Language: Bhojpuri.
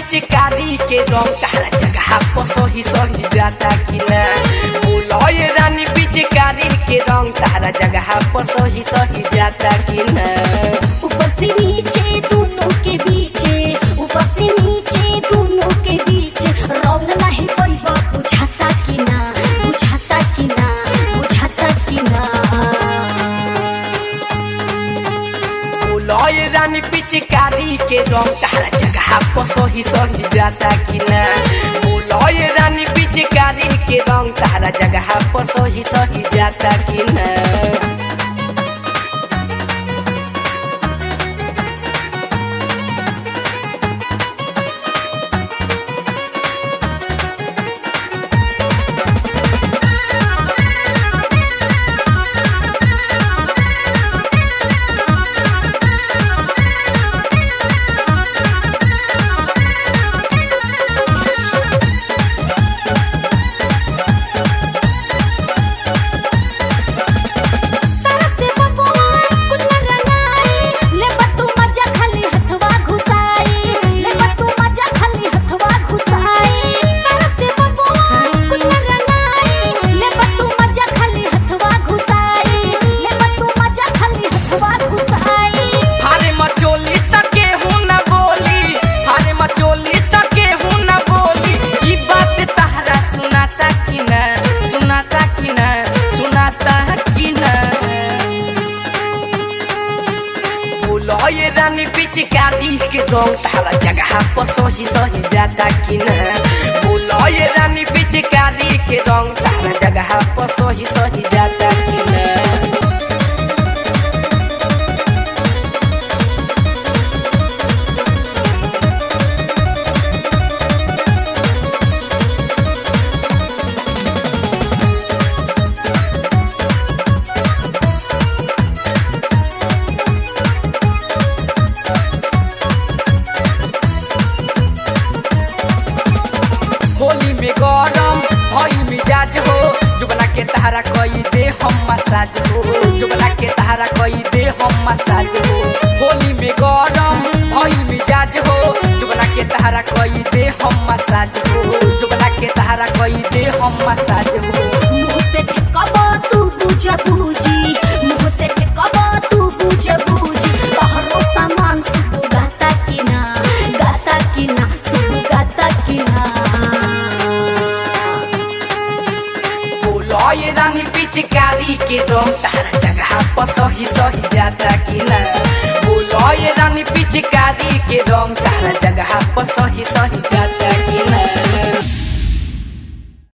पिचकारी के रंग तारा जगह पर सही सही जाता कि ना। बोलो ये रानी पिचकारी के रंग तारा जगह पर सही सही जाता कि ना। ऊपर से नीचे दोनों के बीचे, ऊपर से नीचे दोनों के बीच रंग नहीं पैबा बुझाता कि ना, बुझाता कि ना, बुझाता कि ना। बोलो ये रानी पिचकारी के रंग तारा जगह पर सही सही जाता कि ना। बोलो ये रानी पिचकारी के रंग तारा जगह पर सही सही जाता कि ना। ये रानी पिचकारी के रंग तारा जगह पर सही सही जाता कि ना। बोलो ये रानी पिचकारी के रंग तारा जगह पर सही सही जाता कि ना। होली में गरम भइल मिजाज हो, जुबला के तहरा कई दे हम मसाज हो, जुबला के तहरा कई दे हम मसाज हो। होली में गरम भइल मिजाज हो, जुबला के तहरा कई दे हम मसाज हो, जुबला के तहरा कई दे हम मसाज हो। मुँह से फेंकबो तू बुझ बूझी, मुँह से फेंकबो तू बुझ बूझी। तोहरो सामान सुबह गाता कि ना, गाता कि ना, सुबह गाता कि ना। बोलो ये रानी पिचकारी के रंग तारा जगह पर सही सही जाता कि ना। बोलो ये रानी पिचकारी के रंग तारा जगह पर सही सही जाता कि ना।